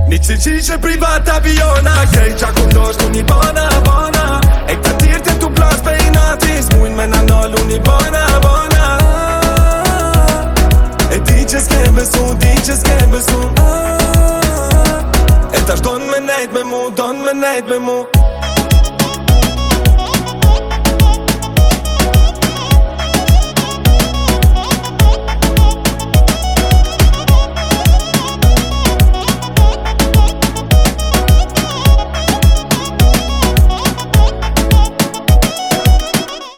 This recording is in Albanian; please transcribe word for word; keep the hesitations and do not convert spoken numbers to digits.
Një që qishe privat aviona Kej qa kundosht unë i bona, bona E këta tirë të tu plas pe i natis Mujnë me në nalë unë i bona, bona E di që s'kem besu, di që s'kem besu E tash don me nejt me mu, don me nejt me mu